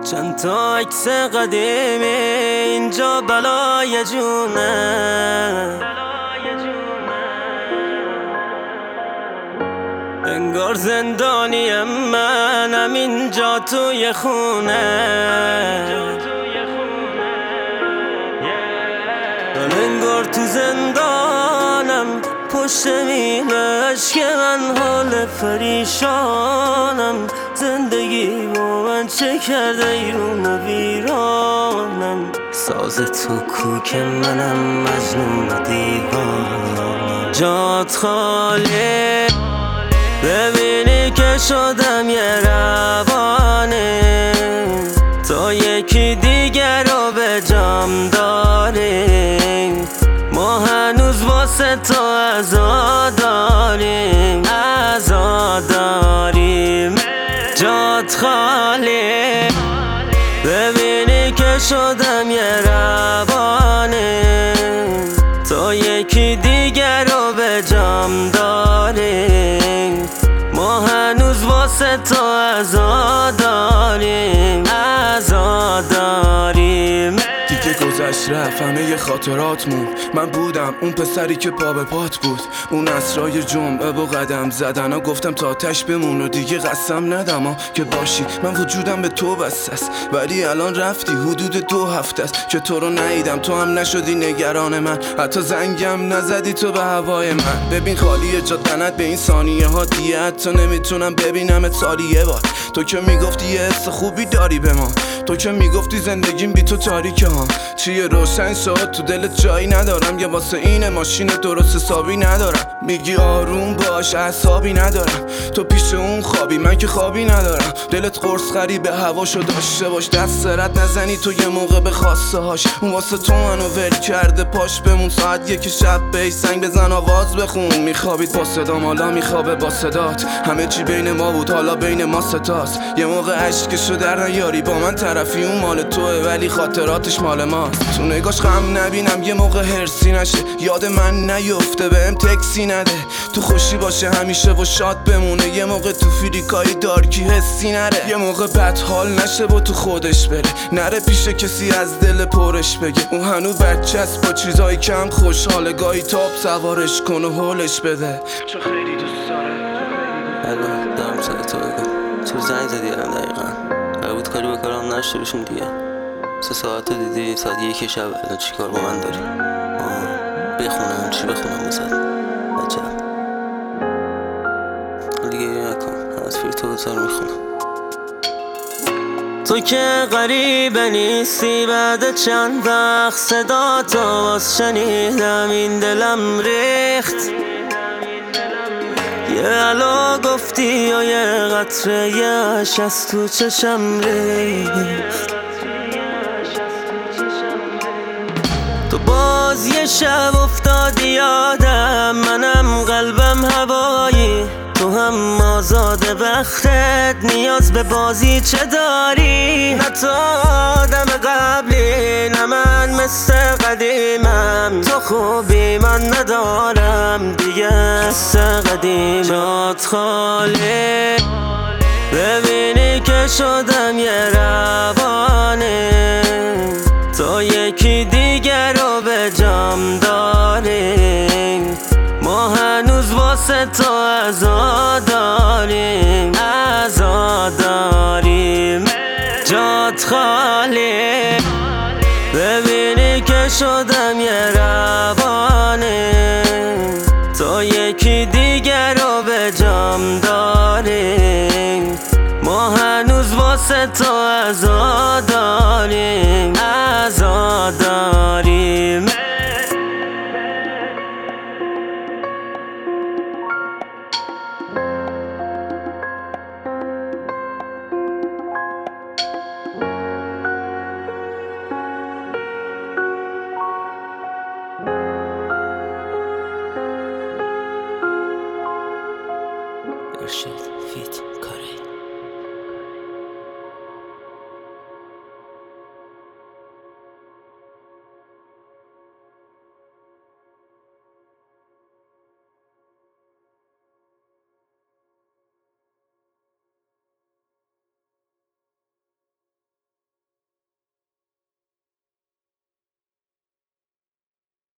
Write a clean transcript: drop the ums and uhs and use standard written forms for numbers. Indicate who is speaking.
Speaker 1: چند تا عکس قدیمی اینجا بلای جونه، انگار زندانیم منم اینجا توی خونه، انگار تو زندانم پشت میلش که من حال پریشانم، زندگی با من چه کرده ایرون و ویرانم، ساز تو کوک منم مجنون و دیوانم، جات خالی ببینی که شدم یه روانه، تا یکی دیگر رو به جام داریم، ما هنوز واسه تو عزاداریم، جات خالی ببینی که شدم یه روانه، تا یکی دیگر رو به جام داریم، ما هنوز واسه تو عزاداریم.
Speaker 2: دیگه گذشت رفت همه ی خاطرات مون، من بودم اون پسری که پا به پات بود، اون عصرای جمعه با قدم زدن ها گفتم تا آتش بمون و دیگه قسم ندم ها که باشی، من وجودم به تو بس است، ولی الان رفتی حدود 2 هفته است که تو رو ندیدم، تو هم نشدی نگران من، حتی زنگم نزدی تو به هوای من، ببین خالیه جا تنت به این ثانیه ها دیگه حتی نمیتونم ببینمت سالی یه بار، تو که میگفتی یه حس خوبی داری به ما، تو که میگفتی زندگیم بی تو تاریکه ها، چیه روشن شد تو دلت جایی ندارم، یا واسه این ماشین درست حسابی ندارم، میگی آروم باش اعصابی ندارم، تو پیش اون خوابی من که خوابی ندارم، دلت قرص خری به هواشو داشته باش، دست رد نزنی تو یه موقع به خواسته هاش، اون واسه تو منو ول کرده پاش بمون، ساعت 1 شب بهش زنگ بزن آواز بخون، میخوابید با صدام حالا میخوابه با صدات، همه چی بین ما بود حالا بین ما ستاست، یه موقع عشقشو در نیاری با من طرفی اون مال توه ولی خاطراتش مال ماست، تو نگاش غم نبینم یه موقع هرسی نشه، یاد من نیفته بهم تکسی نده، تو خوشی باشه همیشه و شاد بمونه، یه موقع تو فریکای دارکی حسی نره، یه موقع بد حال نشه و تو خودش بره، نره پیش کسی از دل پرش بگه، اون هنو بچه‌ست با چیزای کم خوشحاله، گاهی تاپ سوارش کن و هولش بده، چه خیلی دوست داره.
Speaker 1: الان دارم صدا تو بگم، تو زنگ زدی الان دقیقا قرار بود کاری به کارم نشته بشیم دیگه، 3 ساعت دیدی ساعت 1 شب، الان چی کار با من داری؟ بخونم چی بخونم بسد عجب دیگه نکن، از فیل تو بزار میخونم، تو که غریبه نیستی بعد چند وقت صدا تو باز شنیدم این دلم ریخت، یه علا گفتی و یه قطره یه عشق از تو چشم ریخت، تو باز یه شب افتادی یادم، منم قلبم هوایی، تو هم آزاده وقتت نیاز به بازی چه داری، نه تو آدم قبلی نه من مثل قدیمم، تو خوبی من ندارم دیگه مثل قدیم، جات خالی ببینی که شدم یه روانه، تا یکی دیگر رو به جام داریم، ما هنوز واسه تو عزاداریم، جات خالی ببینی که شدم یه روانه، تا یکی دیگر رو به جام داریم، ما هنوز واسه تو عزاداریم.